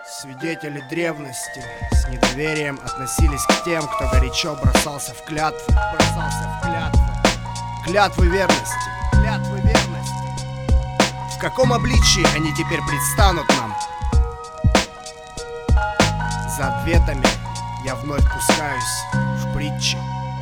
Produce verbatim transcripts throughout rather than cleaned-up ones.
Свидетели древности с недоверием относились к тем, кто горячо бросался в клятвы, бросался в клятвы, клятвы верности, клятвы верности. В каком обличии они теперь предстанут нам? За ответами я вновь пускаюсь в притчи.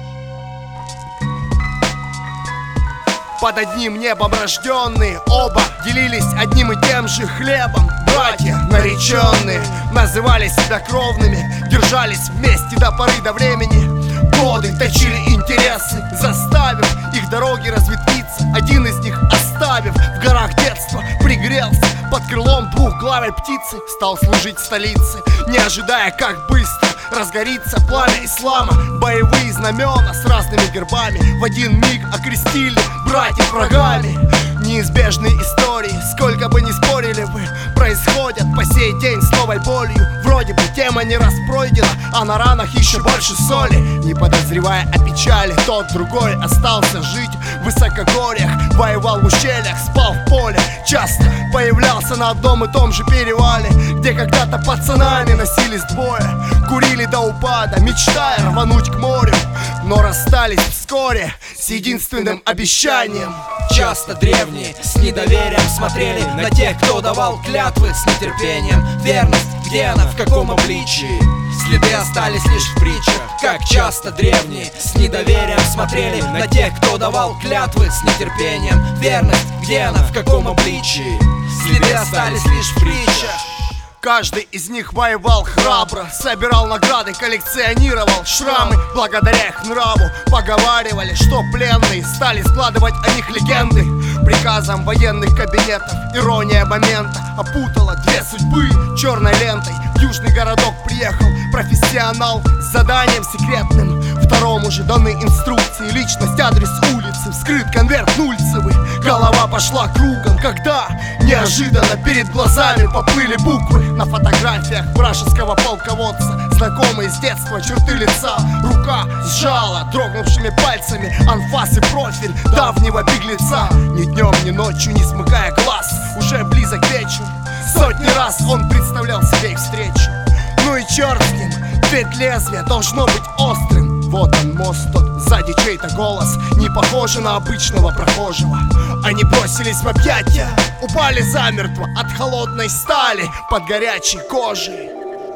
Под одним небом рожденные оба делились одним и тем же хлебом. Братья нареченные называли себя кровными, держались вместе до поры до времени. Годы точили интересы, заставив их дороги разветвиться. Один из них, оставив в горах детства, пригрелся под крылом двухглавой птицы, стал служить в столице, не ожидая, как быстро разгорится пламя ислама. Боевые знамена с разными гербами в один миг окрестили братьев врагами. Неизбежные истории, сколько бы ни спорили вы, происходят по сей день с новой болью. Вроде бы тема не раз пройдена, а на ранах еще больше соли. Не подозревая о печали, тот другой остался жить в высокогорьях, воевал в ущельях, спал в поле. Часто появлялся на одном и том же перевале, где когда-то пацанами носились двое, курили до упада, мечтая рвануть к морю, но расстались вскоре с единственным обещанием. Часто древние с недоверием смотрели на тех, кто давал клятвы с нетерпением. Верность, где она, в каком обличии? Следы остались лишь в притчах. Как часто древние с недоверием смотрели на тех, кто давал клятвы с нетерпением. Верность, где она, в каком обличии? Следы остались лишь в притчах. Каждый из них воевал храбро, собирал награды, коллекционировал шрамы. Благодаря их нраву поговаривали, что пленные стали складывать о них легенды. Приказом военных кабинетов ирония момента опутала две судьбы черной лентой. В южный городок приехал профессионал с заданием секретным. Второму же даны инструкции, личность, адрес улицы, вскрыт конверт нульцевый. Голова пошла кругом, когда неожиданно перед глазами поплыли буквы. На фотографиях вражеского полководца знакомые с детства черты лица. Рука сжала дрогнувшими пальцами анфас и профиль давнего беглеца. Ни днем, ни ночью, не смыкая глаз, уже близок вечер, сотни раз он представлял себе их встречу. Ну и черт с ним, ведь лезвие должно быть острым. Вот он мост тот, сзади чей-то голос, не похожий на обычного прохожего. Они бросились в объятия, упали замертво от холодной стали под горячей кожей.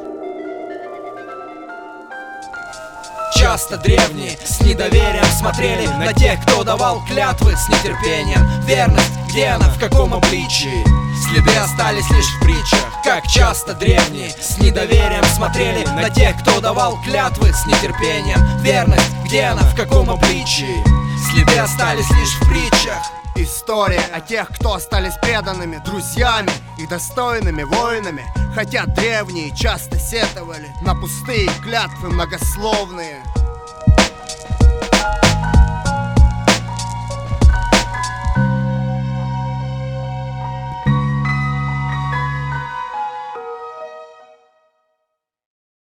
Часто древние с недоверием смотрели на тех, кто давал клятвы с нетерпением. Верность, где она, в каком обличии? Следы остались лишь в притчах. Как часто древние с недоверием смотрели на тех, кто давал клятвы с нетерпением. Верность, где она, в каком обличии? Следы остались лишь в притчах. История о тех, кто остались преданными друзьями и достойными воинами. Хотя древние часто сетовали на пустые клятвы многословные.